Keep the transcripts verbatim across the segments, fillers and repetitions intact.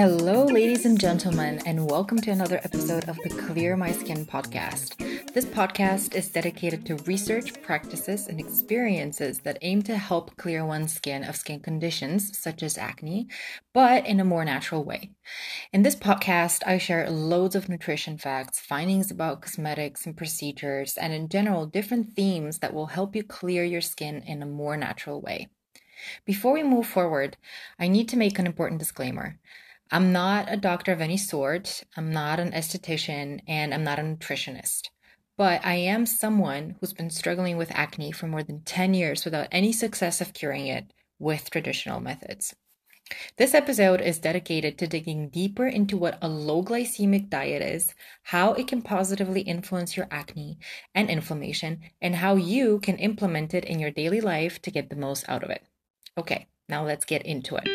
Hello, ladies and gentlemen, and welcome to another episode of the Clear My Skin podcast. This podcast is dedicated to research, practices, and experiences that aim to help clear one's skin of skin conditions such as acne, but in a more natural way. In this podcast, I share loads of nutrition facts, findings about cosmetics and procedures, and in general, different themes that will help you clear your skin in a more natural way. Before we move forward, I need to make an important disclaimer. I'm not a doctor of any sort, I'm not an esthetician, and I'm not a nutritionist. But I am someone who's been struggling with acne for more than ten years without any success of curing it with traditional methods. This episode is dedicated to digging deeper into what a low glycemic diet is, how it can positively influence your acne and inflammation, and how you can implement it in your daily life to get the most out of it. Okay, now let's get into it.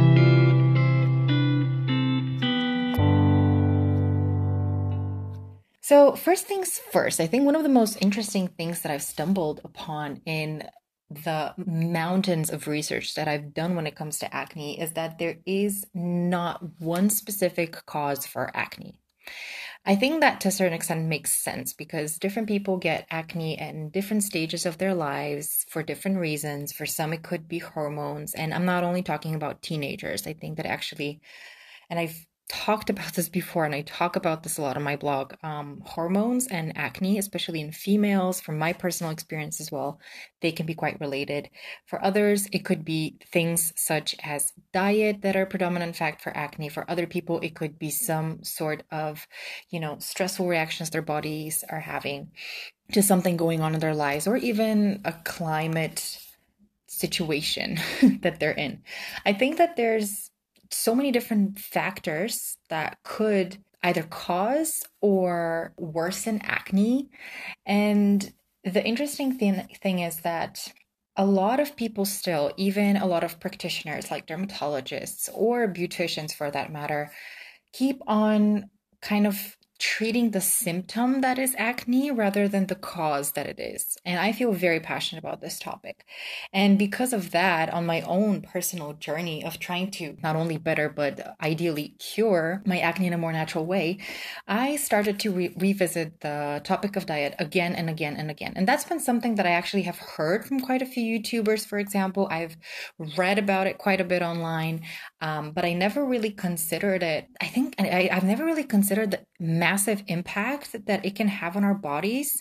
So first things first, I think one of the most interesting things that I've stumbled upon in the mountains of research that I've done when it comes to acne is that there is not one specific cause for acne. I think that to a certain extent makes sense because different people get acne in different stages of their lives for different reasons. For some, it could be hormones. And I'm not only talking about teenagers. I think that actually, and I've talked about this before, and I talk about this a lot on my blog, um, hormones and acne, especially in females, from my personal experience as well, they can be quite related. For others, it could be things such as diet that are a predominant fact for acne. For other people, it could be some sort of, you know, stressful reactions their bodies are having to something going on in their lives, or even a climate situation that they're in. I think that there's so many different factors that could either cause or worsen acne. And the interesting thing, thing is that a lot of people still, even a lot of practitioners like dermatologists or beauticians for that matter, keep on kind of treating the symptom that is acne rather than the cause that it is. And I feel very passionate about this topic. And because of that, on my own personal journey of trying to not only better, but ideally cure my acne in a more natural way, I started to re- revisit the topic of diet again and again and again. And that's been something that I actually have heard from quite a few YouTubers, for example. I've read about it quite a bit online, um, but I never really considered it. I think I, I've never really considered the massive impact that it can have on our bodies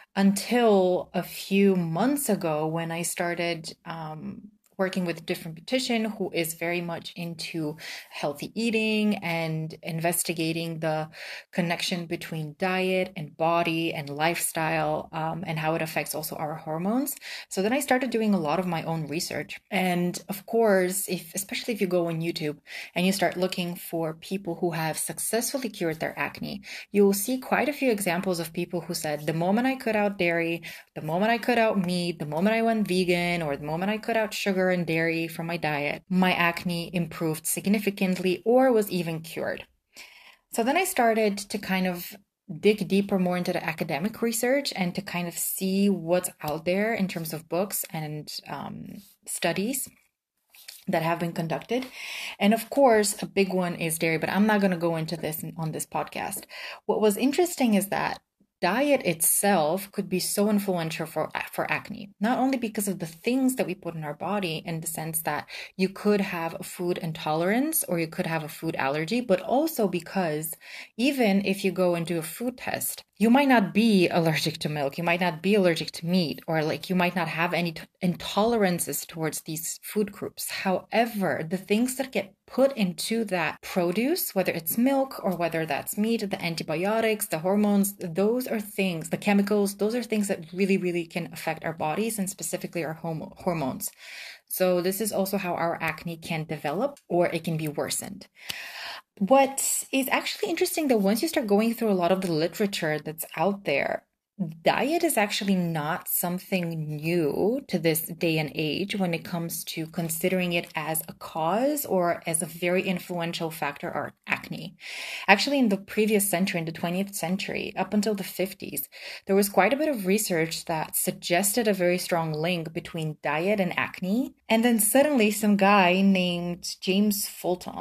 until a few months ago when I started um, working with a different beautician who is very much into healthy eating and investigating the connection between diet and body and lifestyle um, and how it affects also our hormones. So then I started doing a lot of my own research. And of course, if especially if you go on YouTube and you start looking for people who have successfully cured their acne, you will see quite a few examples of people who said, the moment I cut out dairy, the moment I cut out meat, the moment I went vegan, or the moment I cut out sugar and dairy from my diet, my acne improved significantly or was even cured. So then I started to kind of dig deeper more into the academic research and to kind of see what's out there in terms of books and um, studies that have been conducted. And of course, a big one is dairy, but I'm not going to go into this on this podcast. What was interesting is that diet itself could be so influential for for acne, not only because of the things that we put in our body in the sense that you could have a food intolerance or you could have a food allergy, but also because even if you go and do a food test, you might not be allergic to milk, you might not be allergic to meat, or like you might not have any t- intolerances towards these food groups. However, the things that get put into that produce, whether it's milk or whether that's meat, the antibiotics, the hormones, those are things, the chemicals, those are things that really, really can affect our bodies and specifically our homo- hormones. So this is also how our acne can develop or it can be worsened. What is actually interesting that once you start going through a lot of the literature that's out there, diet is actually not something new to this day and age when it comes to considering it as a cause or as a very influential factor or acne. Actually, in the previous century, in the twentieth century, up until the fifties, there was quite a bit of research that suggested a very strong link between diet and acne. And then suddenly some guy named James Fulton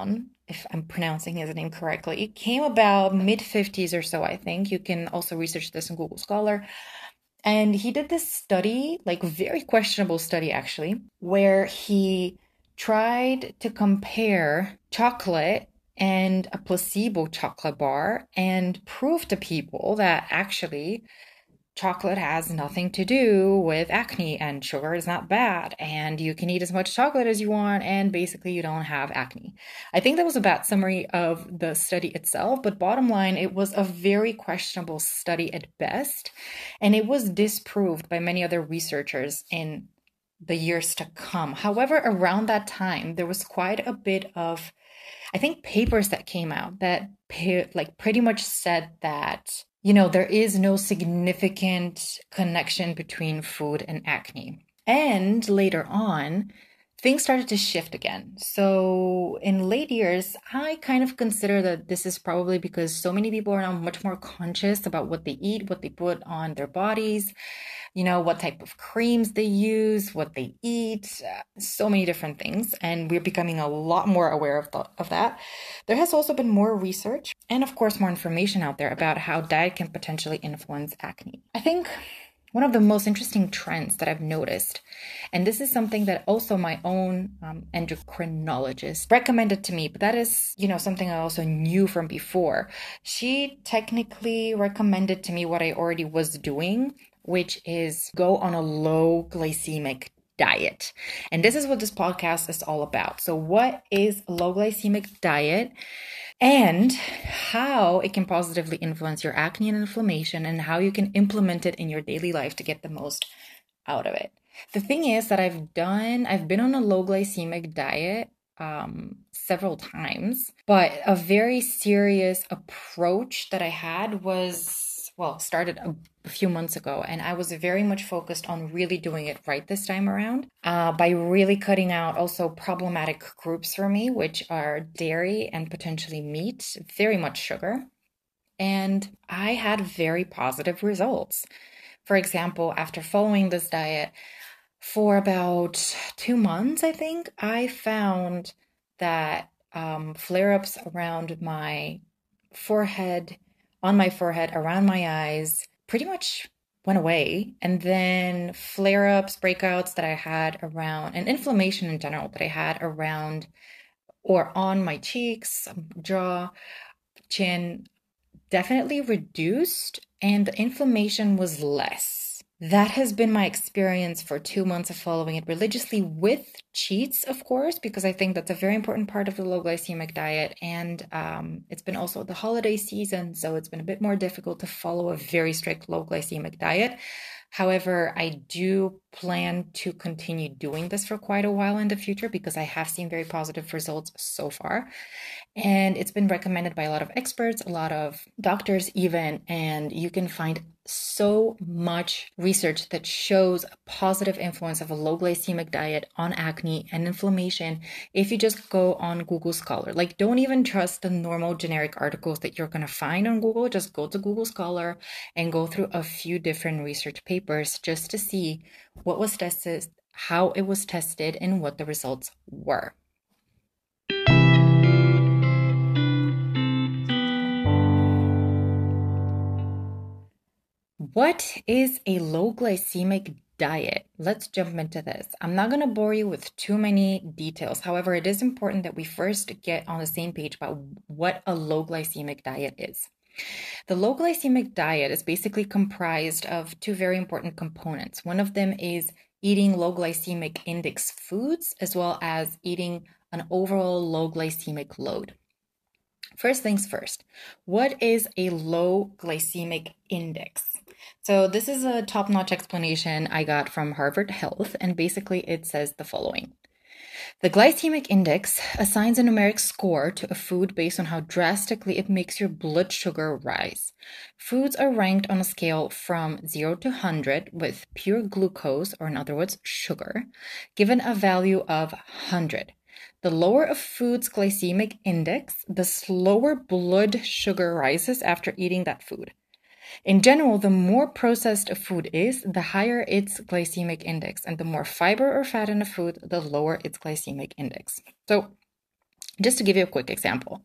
if I'm pronouncing his name correctly. It came about mid fifties or so, I think. You can also research this in Google Scholar. And he did this study, like very questionable study actually, where he tried to compare chocolate and a placebo chocolate bar and prove to people that actually chocolate has nothing to do with acne and sugar is not bad and you can eat as much chocolate as you want and basically you don't have acne. I think that was a bad summary of the study itself, but bottom line, it was a very questionable study at best, and it was disproved by many other researchers in the years to come. However, around that time, there was quite a bit of, I think, papers that came out that like pretty much said that, you know, there is no significant connection between food and acne. And later on, things started to shift again. So in late years, I kind of consider that this is probably because so many people are now much more conscious about what they eat, what they put on their bodies, you know, what type of creams they use, what they eat, uh, so many different things. And we're becoming a lot more aware of, the, of that. There has also been more research and, of course, more information out there about how diet can potentially influence acne. I think one of the most interesting trends that I've noticed, and this is something that also my own um, endocrinologist recommended to me, but that is, you know, something I also knew from before. She technically recommended to me what I already was doing, which is go on a low glycemic diet. And this is what this podcast is all about. So what is a low glycemic diet and how it can positively influence your acne and inflammation and how you can implement it in your daily life to get the most out of it. The thing is that I've done, I've been on a low glycemic diet um, several times, but a very serious approach that I had was well, started a, a few months ago, and I was very much focused on really doing it right this time around uh, by really cutting out also problematic groups for me, which are dairy and potentially meat, very much sugar. And I had very positive results. For example, after following this diet for about two months, I think, I found that um, flare ups around my forehead, on my forehead, around my eyes, pretty much went away. And then flare ups, breakouts that I had around, and inflammation in general that I had around or on my cheeks, jaw, chin, definitely reduced, and the inflammation was less. That has been my experience for two months of following it religiously with cheats, of course, because I think that's a very important part of the low glycemic diet. And um, it's been also the holiday season, so it's been a bit more difficult to follow a very strict low glycemic diet. However, I do plan to continue doing this for quite a while in the future because I have seen very positive results so far. And it's been recommended by a lot of experts, a lot of doctors, even. And you can find so much research that shows a positive influence of a low glycemic diet on acne and inflammation if you just go on Google Scholar. Like, don't even trust the normal generic articles that you're going to find on Google. Just go to Google Scholar and go through a few different research papers just to see what was tested, how it was tested, and what the results were. What is a low glycemic diet? Let's jump into this. I'm not going to bore you with too many details. However, it is important that we first get on the same page about what a low glycemic diet is. The low glycemic diet is basically comprised of two very important components. One of them is eating low glycemic index foods, as well as eating an overall low glycemic load. First things first, what is a low glycemic index? So this is a top-notch explanation I got from Harvard Health, and basically it says the following. The glycemic index assigns a numeric score to a food based on how drastically it makes your blood sugar rise. Foods are ranked on a scale from zero to one hundred with pure glucose, or in other words, sugar, given a value of one hundred. The lower a food's glycemic index, the slower blood sugar rises after eating that food. In general, the more processed a food is, the higher its glycemic index, and the more fiber or fat in a food, the lower its glycemic index. So Just to give you a quick example,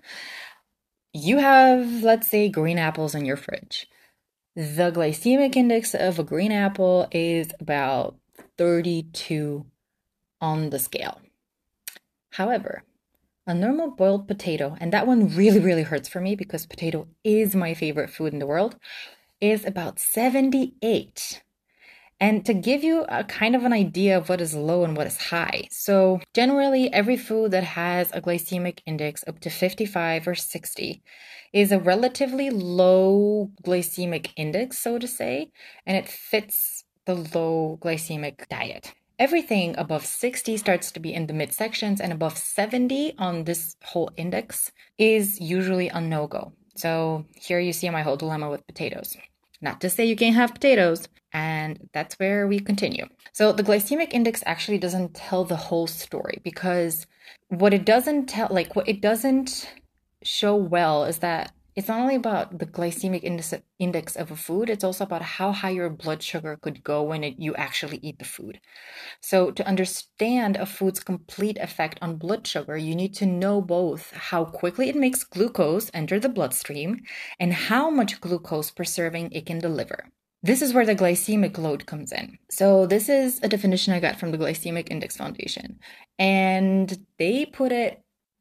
you have, let's say, green apples in your fridge. The glycemic index of a green apple is about thirty-two on the scale. However, a normal boiled potato, and that one really, really hurts for me because potato is my favorite food in the world, is about seventy-eight. And to give you a kind of an idea of what is low and what is high. So generally, every food that has a glycemic index up to fifty-five or sixty is a relatively low glycemic index, so to say, and it fits the low glycemic diet. Everything above sixty starts to be in the midsections, and above seventy on this whole index is usually a no-go. So here you see my whole dilemma with potatoes. Not to say you can't have potatoes, and that's where we continue. So the glycemic index actually doesn't tell the whole story, because what it doesn't tell, like what it doesn't show well is that it's not only about the glycemic index, index of a food, it's also about how high your blood sugar could go when it, you actually eat the food. So to understand a food's complete effect on blood sugar, you need to know both how quickly it makes glucose enter the bloodstream and how much glucose per serving it can deliver. This is where the glycemic load comes in. So this is a definition I got from the Glycemic Index Foundation, and they put it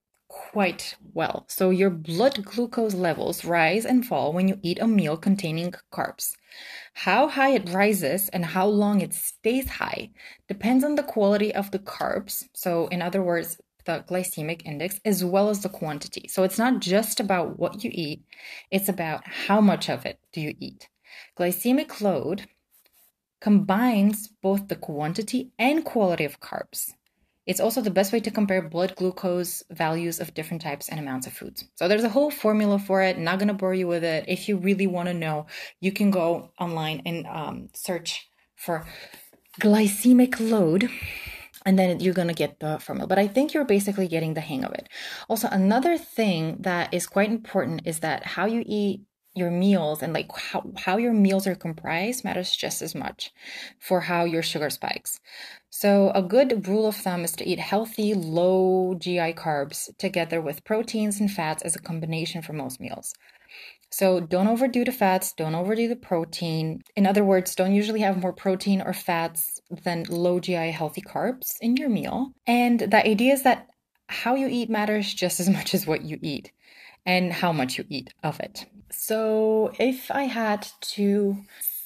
quite well. So your blood glucose levels rise and fall when you eat a meal containing carbs. How high it rises and how long it stays high depends on the quality of the carbs. So in other words, the glycemic index, as well as the quantity. So it's not just about what you eat, it's about how much of it do you eat. Glycemic load combines both the quantity and quality of carbs. It's also the best way to compare blood glucose values of different types and amounts of foods. So there's a whole formula for it. Not going to bore you with it. If you really want to know, you can go online and um, search for glycemic load, and then you're going to get the formula. But I think you're basically getting the hang of it. Also, another thing that is quite important is that how you eat your meals and like how, how your meals are comprised matters just as much for how your sugar spikes. So a good rule of thumb is to eat healthy, low G I carbs together with proteins and fats as a combination for most meals. So don't overdo the fats, don't overdo the protein. In other words, don't usually have more protein or fats than low G I healthy carbs in your meal. And the idea is that how you eat matters just as much as what you eat and how much you eat of it. So if I had to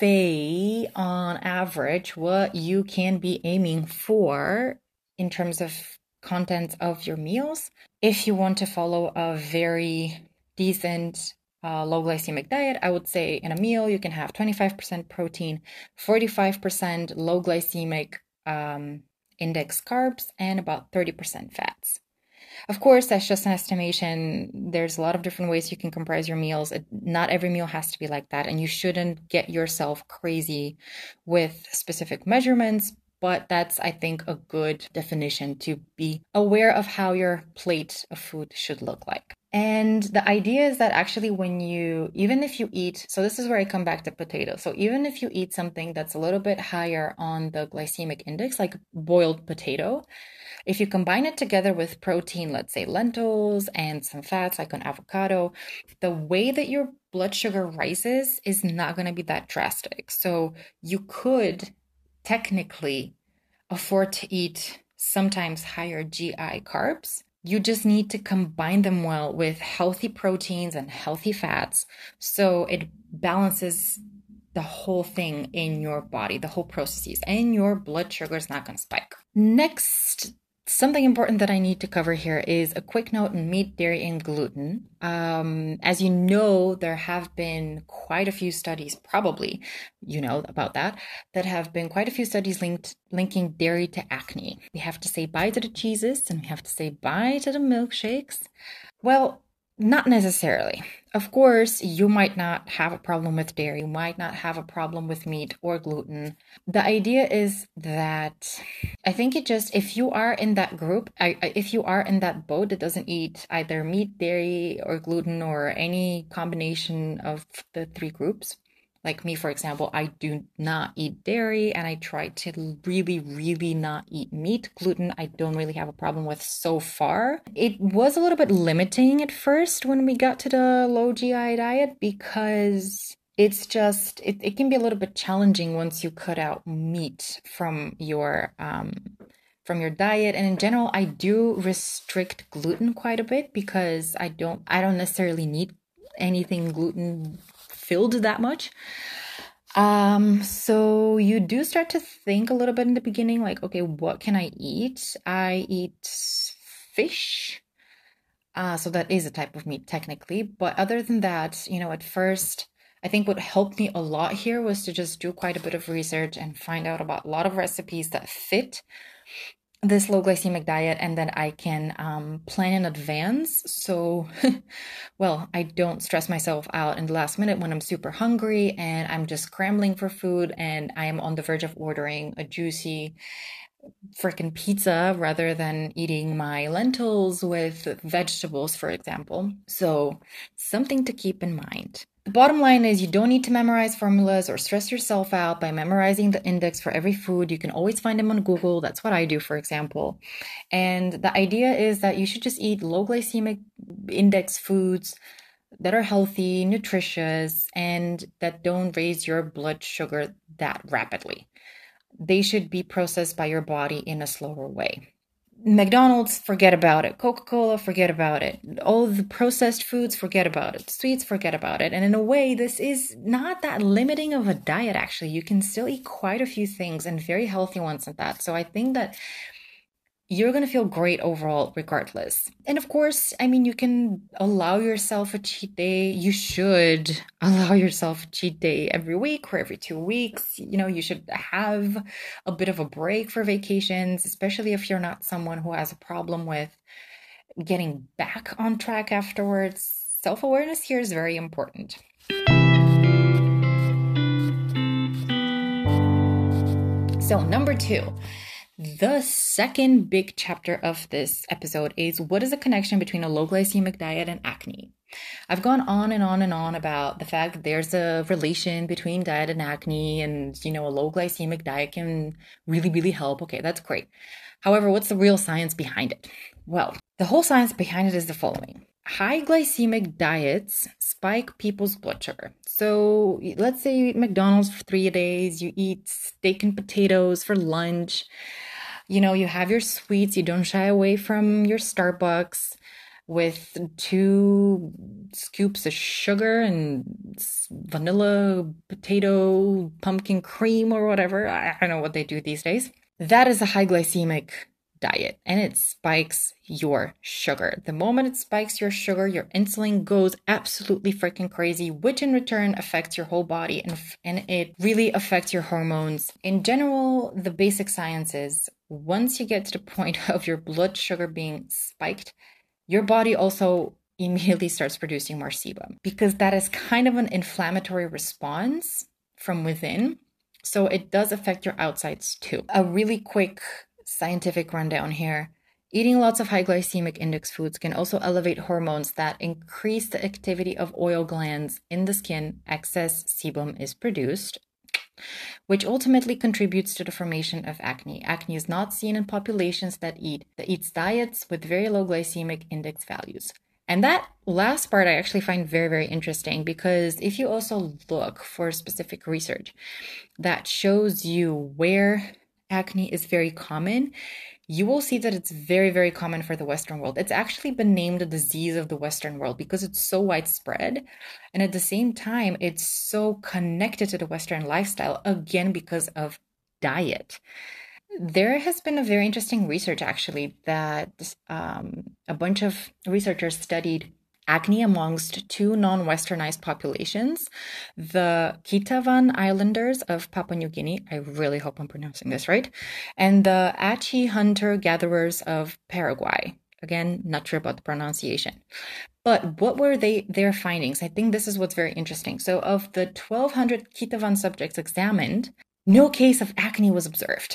say on average what you can be aiming for in terms of contents of your meals, if you want to follow a very decent uh, low glycemic diet, I would say in a meal you can have twenty-five percent protein, forty-five percent low glycemic um, index carbs, and about thirty percent fats. Of course, that's just an estimation. There's a lot of different ways you can comprise your meals. It, not every meal has to be like that, and you shouldn't get yourself crazy with specific measurements, but that's, I think, a good definition to be aware of how your plate of food should look like. And the idea is that actually when you, even if you eat, so this is where I come back to potatoes. So even if you eat something that's a little bit higher on the glycemic index, like boiled potato, if you combine it together with protein, let's say lentils, and some fats like an avocado, the way that your blood sugar rises is not going to be that drastic. So you could technically afford to eat sometimes higher G I carbs. You just need to combine them well with healthy proteins and healthy fats so it balances the whole thing in your body, the whole processes, and your blood sugar is not going to spike. Next, something important that I need to cover here is a quick note on meat, dairy, and gluten. Um, as you know, there have been quite a few studies, probably you know about that, that have been quite a few studies linked linking dairy to acne. We have to say bye to the cheeses and we have to say bye to the milkshakes. Well, not necessarily. Of course, you might not have a problem with dairy, you might not have a problem with meat or gluten. The idea is that I think it just, if you are in that group, I, if you are in that boat that doesn't eat either meat, dairy, or gluten, or any combination of the three groups, Like me, for example, I do not eat dairy and I try to really, really not eat meat. Gluten, I don't really have a problem with so far. It was a little bit limiting at first when we got to the low G I diet because it's just, it, it can be a little bit challenging once you cut out meat from your um, from your diet. And in general, I do restrict gluten quite a bit because I don't I don't necessarily need anything gluten filled that much. Um, so you do start to think a little bit in the beginning, like, okay, what can I eat? I eat fish. Uh, so that is a type of meat technically. But other than that, you know, at first, I think what helped me a lot here was to just do quite a bit of research and find out about a lot of recipes that fit this low glycemic diet, and then I can um, plan in advance. So, well, I don't stress myself out in the last minute when I'm super hungry and I'm just scrambling for food and I am on the verge of ordering a juicy freaking pizza rather than eating my lentils with vegetables, for example. So, something to keep in mind. The bottom line is you don't need to memorize formulas or stress yourself out by memorizing the index for every food. You can always find them on Google. That's what I do, for example. And the idea is that you should just eat low glycemic index foods that are healthy, nutritious, and that don't raise your blood sugar that rapidly. They should be processed by your body in a slower way. McDonald's, forget about it. Coca-Cola, forget about it. All the processed foods, forget about it. Sweets, forget about it. And in a way, this is not that limiting of a diet, actually. You can still eat quite a few things and very healthy ones at that. So I think that you're going to feel great overall, regardless. And of course, I mean, you can allow yourself a cheat day. You should allow yourself a cheat day every week or every two weeks. You know, you should have a bit of a break for vacations, especially if you're not someone who has a problem with getting back on track afterwards. Self awareness here is very important. So, number two. The second big chapter of this episode is what is the connection between a low glycemic diet and acne? I've gone on and on and on about the fact that there's a relation between diet and acne, and you know, a low glycemic diet can really, really help. Okay, that's great. However, what's the real science behind it? Well, the whole science behind it is the following. High glycemic diets spike people's blood sugar. So let's say you eat McDonald's for three days, you eat steak and potatoes for lunch. You know, you have your sweets, you don't shy away from your Starbucks with two scoops of sugar and vanilla, potato, pumpkin cream, or whatever. I don't know what they do these days. That is a high glycemic diet, and it spikes your sugar. The moment it spikes your sugar, your insulin goes absolutely freaking crazy, which in return affects your whole body, and, and it really affects your hormones. In general, the basic science is once you get to the point of your blood sugar being spiked, your body also immediately starts producing more sebum because that is kind of an inflammatory response from within. So it does affect your outsides too. A really quick scientific rundown here. Eating lots of high glycemic index foods can also elevate hormones that increase the activity of oil glands in the skin. Excess sebum is produced, which ultimately contributes to the formation of acne. Acne is not seen in populations that eat that eats diets with very low glycemic index values. And that last part I actually find very, very interesting because if you also look for specific research that shows you where acne is very common, you will see that it's very, very common for the Western world. It's actually been named a disease of the Western world because it's so widespread. And at the same time, it's so connected to the Western lifestyle, again, because of diet. There has been a very interesting research, actually, that um, a bunch of researchers studied acne amongst two non-Westernized populations, the Kitavan Islanders of Papua New Guinea, I really hope I'm pronouncing this right, and the Achi hunter-gatherers of Paraguay. Again, not sure about the pronunciation. But what were they their findings? I think this is what's very interesting. So of the twelve hundred Kitavan subjects examined, no case of acne was observed.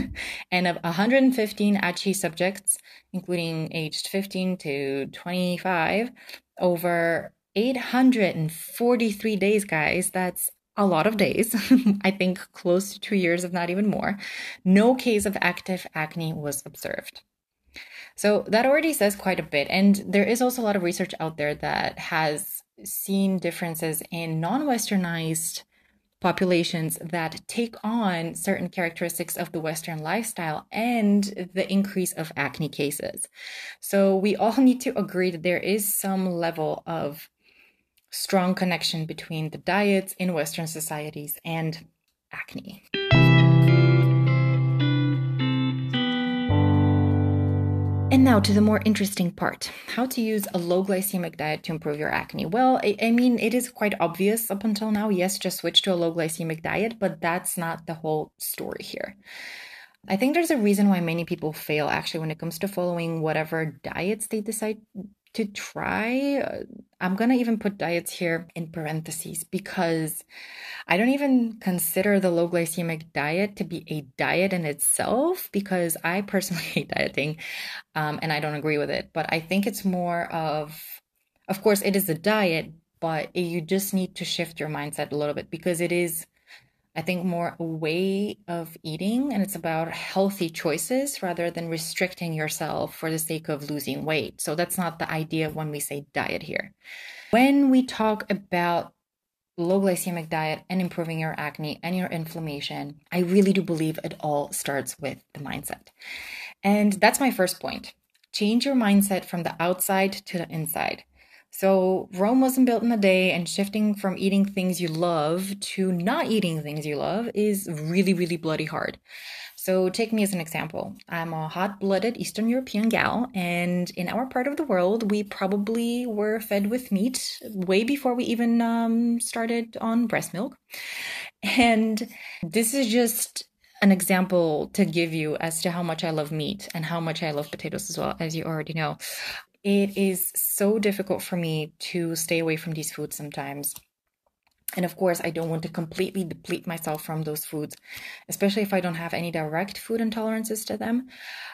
And of one hundred fifteen Achi subjects, including aged fifteen to twenty-five, over eight hundred forty-three days, guys, that's a lot of days, I think close to two years, if not even more, no case of active acne was observed. So that already says quite a bit. And there is also a lot of research out there that has seen differences in non westernized populations that take on certain characteristics of the Western lifestyle and the increase of acne cases. So we all need to agree that there is some level of strong connection between the diets in Western societies and acne. And now to the more interesting part, how to use a low glycemic diet to improve your acne. Well, I, I mean, it is quite obvious up until now. Yes, just switch to a low glycemic diet, but that's not the whole story here. I think there's a reason why many people fail actually when it comes to following whatever diets they decide to try. Uh, I'm going to even put diets here in parentheses because I don't even consider the low glycemic diet to be a diet in itself because I personally hate dieting um, and I don't agree with it. But I think it's more of, of course, it is a diet, but you just need to shift your mindset a little bit because it is, I think, more a way of eating and it's about healthy choices rather than restricting yourself for the sake of losing weight. So that's not the idea when we say diet here. When we talk about low glycemic diet and improving your acne and your inflammation, I really do believe it all starts with the mindset. And that's my first point. Change your mindset from the outside to the inside. So Rome wasn't built in a day, and shifting from eating things you love to not eating things you love is really, really bloody hard. So take me as an example. I'm a hot-blooded Eastern European gal, and in our part of the world, we probably were fed with meat way before we even um, started on breast milk. And this is just an example to give you as to how much I love meat and how much I love potatoes as well, as you already know. It is so difficult for me to stay away from these foods sometimes. And of course, I don't want to completely deplete myself from those foods, especially if I don't have any direct food intolerances to them.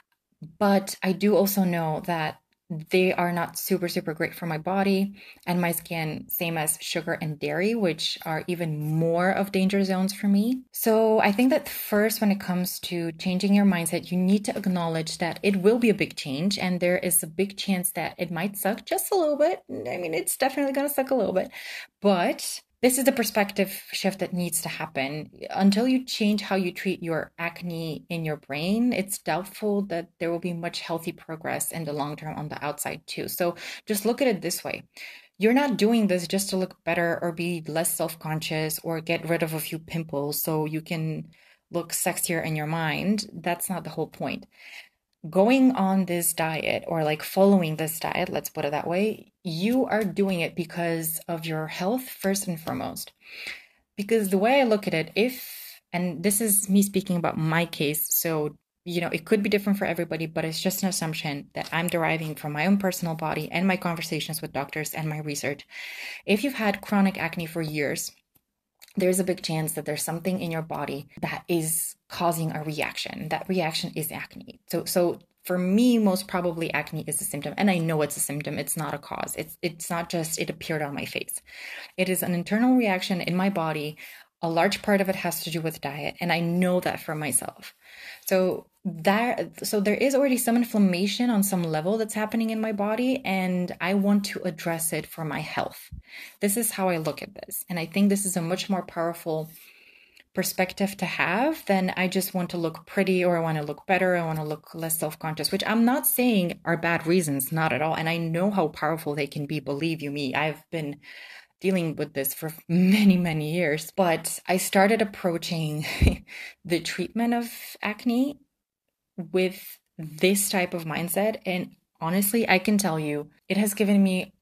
But I do also know that they are not super, super great for my body and my skin, same as sugar and dairy, which are even more of danger zones for me. So I think that first, when it comes to changing your mindset, you need to acknowledge that it will be a big change and there is a big chance that it might suck just a little bit. I mean, it's definitely going to suck a little bit, but this is the perspective shift that needs to happen. Until you change how you treat your acne in your brain, it's doubtful that there will be much healthy progress in the long term on the outside too. So just look at it this way. You're not doing this just to look better or be less self-conscious or get rid of a few pimples so you can look sexier in your mind. That's not the whole point. Going on this diet or like following this diet, let's put it that way, you are doing it because of your health first and foremost. Because the way I look at it, if, and this is me speaking about my case, so, you know, it could be different for everybody, but it's just an assumption that I'm deriving from my own personal body and my conversations with doctors and my research. If you've had chronic acne for years, there's a big chance that there's something in your body that is causing a reaction. That reaction is acne. So, so for me, most probably acne is a symptom, and I know it's a symptom. It's not a cause. It's it's not just it appeared on my face. It is an internal reaction in my body. A large part of it has to do with diet, and I know that for myself. So that so there is already some inflammation on some level that's happening in my body, and I want to address it for my health. This is how I look at this, and I think this is a much more powerful perspective to have than I just want to look pretty or I want to look better, I want to look less self-conscious, which I'm not saying are bad reasons, not at all. And I know how powerful they can be, believe you me. I've been dealing with this for many, many years, but I started approaching the treatment of acne with this type of mindset. And honestly, I can tell you, it has given me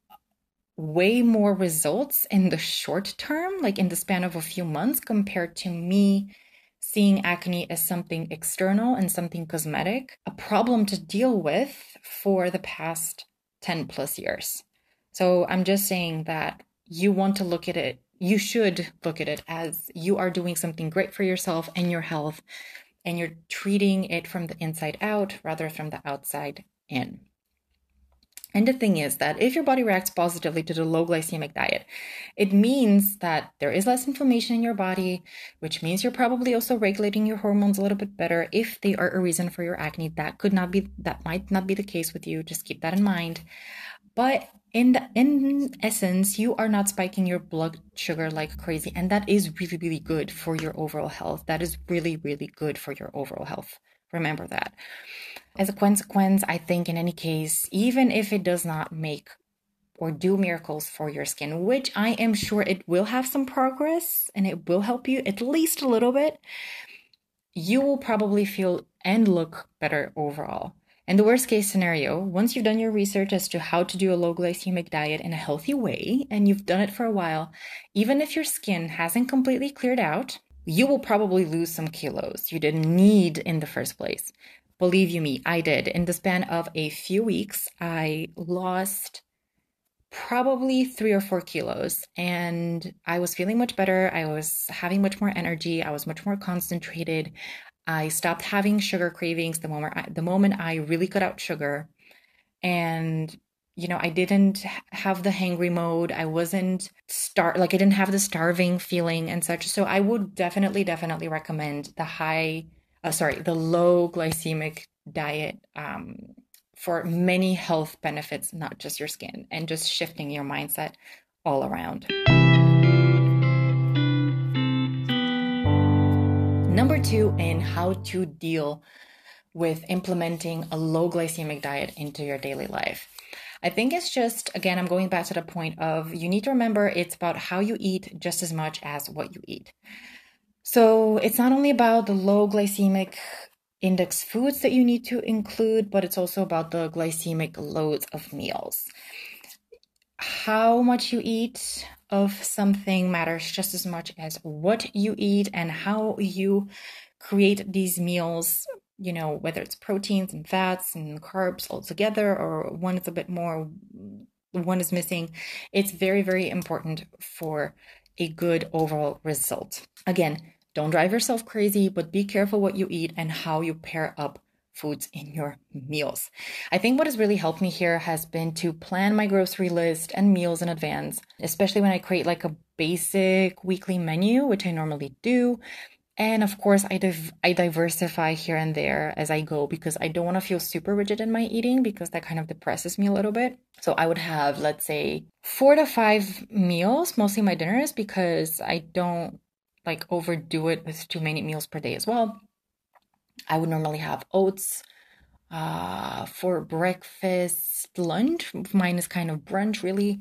way more results in the short term, like in the span of a few months, compared to me seeing acne as something external and something cosmetic, a problem to deal with for the past ten plus years. So I'm just saying that you want to look at it, you should look at it as you are doing something great for yourself and your health, and you're treating it from the inside out rather from the outside in. And the thing is that if your body reacts positively to the low glycemic diet, it means that there is less inflammation in your body, which means you're probably also regulating your hormones a little bit better. If they are a reason for your acne, that could not be, that might not be the case with you. Just keep that in mind. But in the, in essence, you are not spiking your blood sugar like crazy, and that is really, really good for your overall health. That is really, really good for your overall health. Remember that. As a consequence, I think in any case, even if it does not make or do miracles for your skin, which I am sure it will have some progress and it will help you at least a little bit, you will probably feel and look better overall. And the worst case scenario, once you've done your research as to how to do a low glycemic diet in a healthy way, and you've done it for a while, even if your skin hasn't completely cleared out, you will probably lose some kilos you didn't need in the first place. Believe you me, I did. In the span of a few weeks, I lost probably three or four kilos, and I was feeling much better. I was having much more energy. I was much more concentrated. I stopped having sugar cravings the moment I, the moment I really cut out sugar. And you know, I didn't have the hangry mode. I wasn't star like I didn't have the starving feeling and such. So I would definitely, definitely recommend the high, uh, sorry, the low glycemic diet um, for many health benefits, not just your skin, and just shifting your mindset all around. Number two, in how to deal with implementing a low glycemic diet into your daily life. I think it's just, again, I'm going back to the point of you need to remember it's about how you eat just as much as what you eat. So it's not only about the low glycemic index foods that you need to include, but it's also about the glycemic loads of meals. How much you eat of something matters just as much as what you eat and how you create these meals, you know, whether it's proteins and fats and carbs all together, or one is a bit more, one is missing. It's very, very important for a good overall result. Again, don't drive yourself crazy, but be careful what you eat and how you pair up foods in your meals. I think what has really helped me here has been to plan my grocery list and meals in advance, especially when I create like a basic weekly menu, which I normally do. And of course, I div- I diversify here and there as I go because I don't want to feel super rigid in my eating because that kind of depresses me a little bit. So I would have, let's say, four to five meals, mostly my dinners, because I don't like overdo it with too many meals per day as well. I would normally have oats uh, for breakfast, lunch. Mine is kind of brunch, really.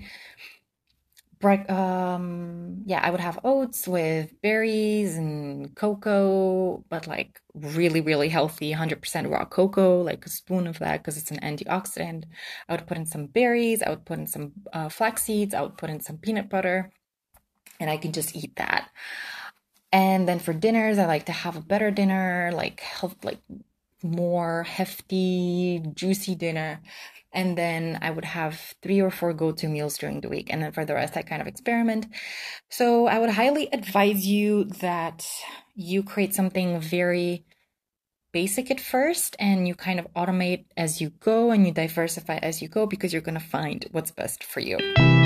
Bre- um, yeah, I would have oats with berries and cocoa, but like really, really healthy, one hundred percent raw cocoa, like a spoon of that because it's an antioxidant. I would put in some berries. I would put in some uh, flax seeds. I would put in some peanut butter, and I can just eat that. And then for dinners, I like to have a better dinner, like health, like more hefty, juicy dinner. And then I would have three or four go-to meals during the week. And then for the rest, I kind of experiment. So I would highly advise you that you create something very basic at first and you kind of automate as you go and you diversify as you go because you're going to find what's best for you.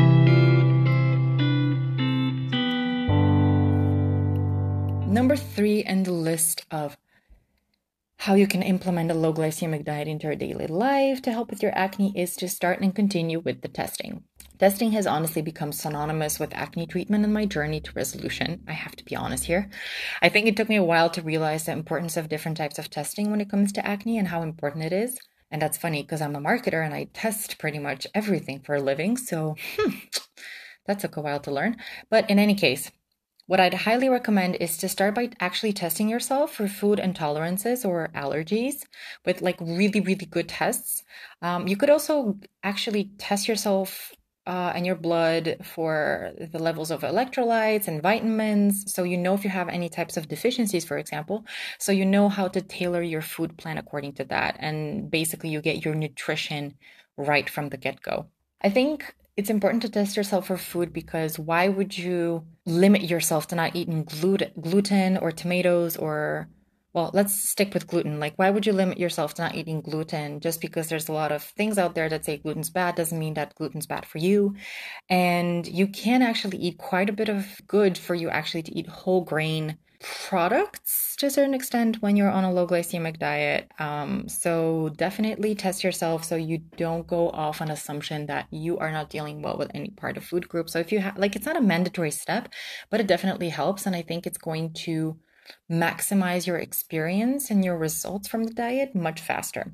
Number three in the list of how you can implement a low glycemic diet into your daily life to help with your acne is to start and continue with the testing. Testing has honestly become synonymous with acne treatment in my journey to resolution. I have to be honest here. I think it took me a while to realize the importance of different types of testing when it comes to acne and how important it is. And that's funny because I'm a marketer and I test pretty much everything for a living. So hmm, that took a while to learn. But in any case, what I'd highly recommend is to start by actually testing yourself for food intolerances or allergies with like really, really good tests. Um, you could also actually test yourself uh, and your blood for the levels of electrolytes and vitamins. So you know if you have any types of deficiencies, for example. So you know how to tailor your food plan according to that. And basically you get your nutrition right from the get-go. I think it's important to test yourself for food because why would you limit yourself to not eating gluten, gluten or tomatoes or well, let's stick with gluten. Like, why would you limit yourself to not eating gluten? Just because there's a lot of things out there that say gluten's bad doesn't mean that gluten's bad for you. And you can actually eat quite a bit of good for you actually to eat whole grain products to a certain extent when you're on a low glycemic diet. Um, so definitely test yourself so you don't go off on assumption that you are not dealing well with any part of food group. So if you have, like, it's not a mandatory step, but it definitely helps. And I think it's going to maximize your experience and your results from the diet much faster.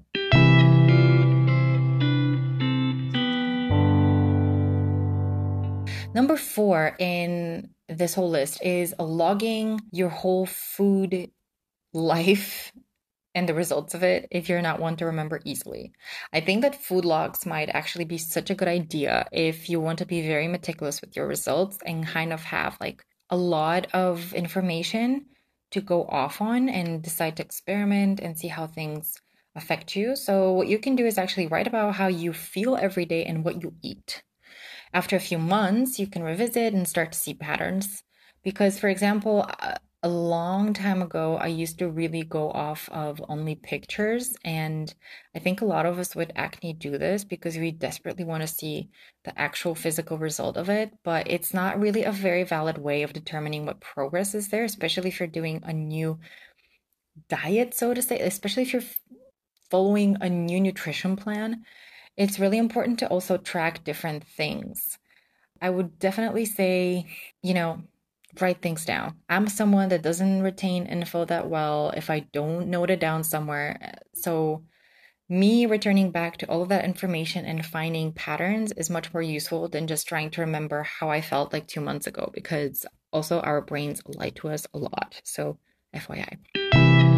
Number four in this whole list is logging your whole food life and the results of it if you're not one to remember easily. I think that food logs might actually be such a good idea if you want to be very meticulous with your results and kind of have like a lot of information to go off on and decide to experiment and see how things affect you. So, what you can do is actually write about how you feel every day and what you eat. After a few months, you can revisit and start to see patterns. Because, for example, a a long time ago, I used to really go off of only pictures. And I think a lot of us with acne do this because we desperately want to see the actual physical result of it. But it's not really a very valid way of determining what progress is there, especially if you're doing a new diet, so to say, especially if you're following a new nutrition plan. It's really important to also track different things. I would definitely say, you know, write things down. I'm someone that doesn't retain info that well if I don't note it down somewhere. So, me returning back to all of that information and finding patterns is much more useful than just trying to remember how I felt like two months ago, because also our brains lie to us a lot. So, F Y I.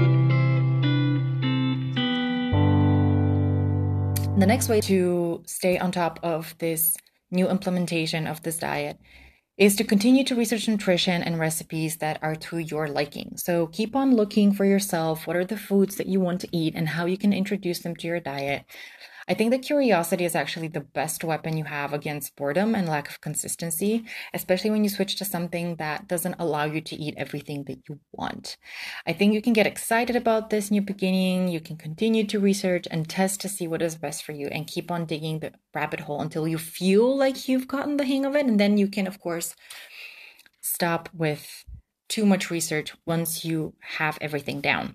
The next way to stay on top of this new implementation of this diet is to continue to research nutrition and recipes that are to your liking. So keep on looking for yourself. What are the foods that you want to eat and how you can introduce them to your diet? I think that curiosity is actually the best weapon you have against boredom and lack of consistency, especially when you switch to something that doesn't allow you to eat everything that you want. I think you can get excited about this new beginning. You can continue to research and test to see what is best for you and keep on digging the rabbit hole until you feel like you've gotten the hang of it. And then you can, of course, stop with too much research once you have everything down.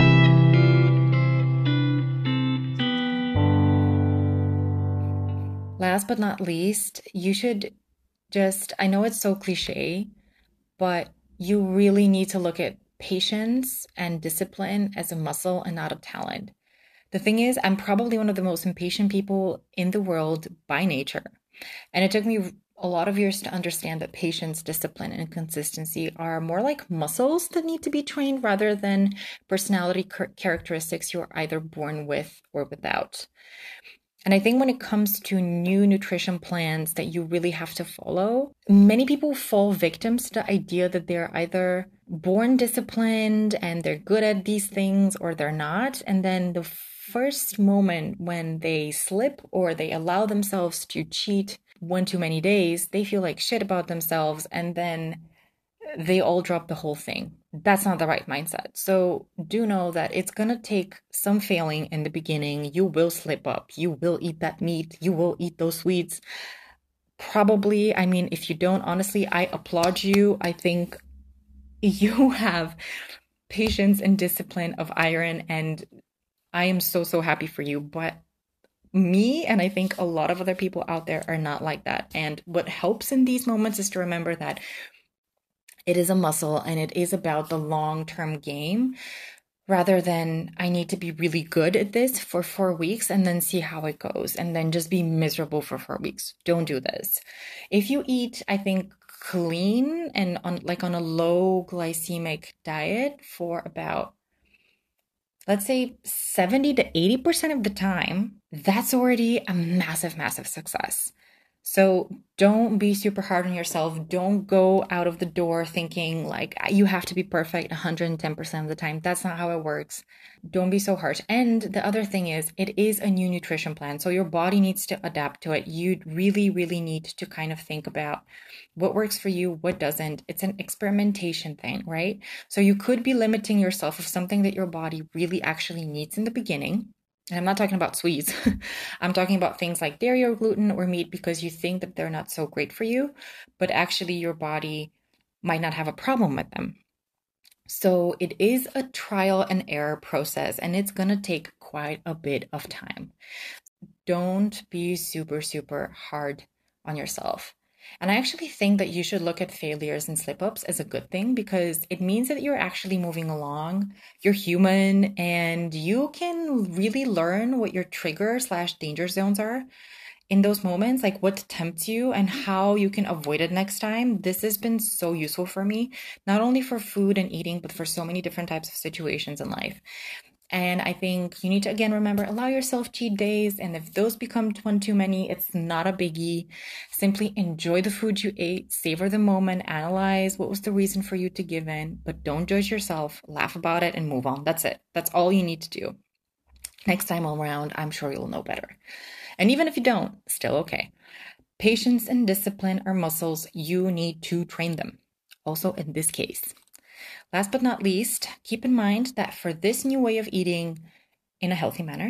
Last but not least, you should just, I know it's so cliche, but you really need to look at patience and discipline as a muscle and not a talent. The thing is, I'm probably one of the most impatient people in the world by nature. And it took me a lot of years to understand that patience, discipline, and consistency are more like muscles that need to be trained rather than personality characteristics you are either born with or without. And I think when it comes to new nutrition plans that you really have to follow, many people fall victims to the idea that they're either born disciplined and they're good at these things or they're not. And then the first moment when they slip or they allow themselves to cheat one too many days, they feel like shit about themselves and then they all drop the whole thing. That's not the right mindset. So do know that it's going to take some failing in the beginning. You will slip up. You will eat that meat. You will eat those sweets. Probably, I mean, if you don't, honestly, I applaud you. I think you have patience and discipline of iron, and I am so, so happy for you. But me, and I think a lot of other people out there are not like that. And what helps in these moments is to remember that it is a muscle and it is about the long-term game rather than I need to be really good at this for four weeks and then see how it goes and then just be miserable for four weeks. Don't do this. If you eat, I think, clean and on like on a low glycemic diet for about, let's say, seventy to eighty percent of the time, that's already a massive, massive success. So don't be super hard on yourself. Don't go out of the door thinking like you have to be perfect one hundred ten percent of the time. That's not how it works. Don't be so harsh. And the other thing is, it is a new nutrition plan. So your body needs to adapt to it. You really, really need to kind of think about what works for you, what doesn't. It's an experimentation thing, right? So you could be limiting yourself of something that your body really actually needs in the beginning. And I'm not talking about sweets. I'm talking about things like dairy or gluten or meat because you think that they're not so great for you, but actually your body might not have a problem with them. So it is a trial and error process, and it's going to take quite a bit of time. Don't be super, super hard on yourself. And I actually think that you should look at failures and slip ups as a good thing because it means that you're actually moving along. You're human and you can really learn what your trigger slash danger zones are in those moments, like what tempts you and how you can avoid it next time. This has been so useful for me, not only for food and eating, but for so many different types of situations in life. And I think you need to, again, remember, allow yourself cheat days. And if those become one too many, it's not a biggie. Simply enjoy the food you ate, savor the moment, analyze what was the reason for you to give in, but don't judge yourself, laugh about it, and move on. That's it. That's all you need to do. Next time around, I'm sure you'll know better. And even if you don't, still okay. Patience and discipline are muscles. You need to train them. Also in this case. Last but not least, keep in mind that for this new way of eating in a healthy manner,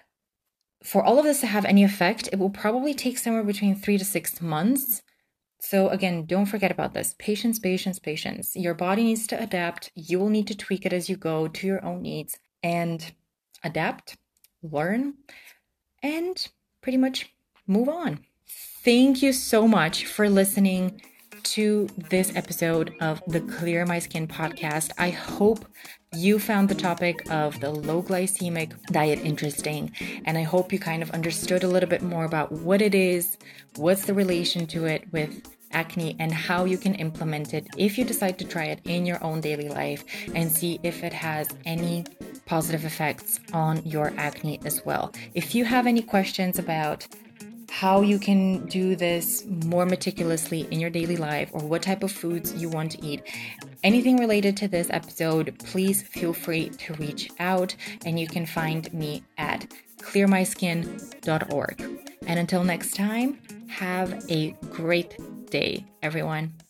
for all of this to have any effect, it will probably take somewhere between three to six months. So again, don't forget about this. Patience, patience, patience. Your body needs to adapt. You will need to tweak it as you go to your own needs and adapt, learn, and pretty much move on. Thank you so much for listening to this episode of the Clear My Skin podcast. I hope you found the topic of the low glycemic diet interesting, and I hope you kind of understood a little bit more about what it is, what's the relation to it with acne, and how you can implement it if you decide to try it in your own daily life and see if it has any positive effects on your acne as well. If you have any questions about how you can do this more meticulously in your daily life or what type of foods you want to eat, anything related to this episode, please feel free to reach out, and you can find me at clear my skin dot org. And until next time, have a great day, everyone.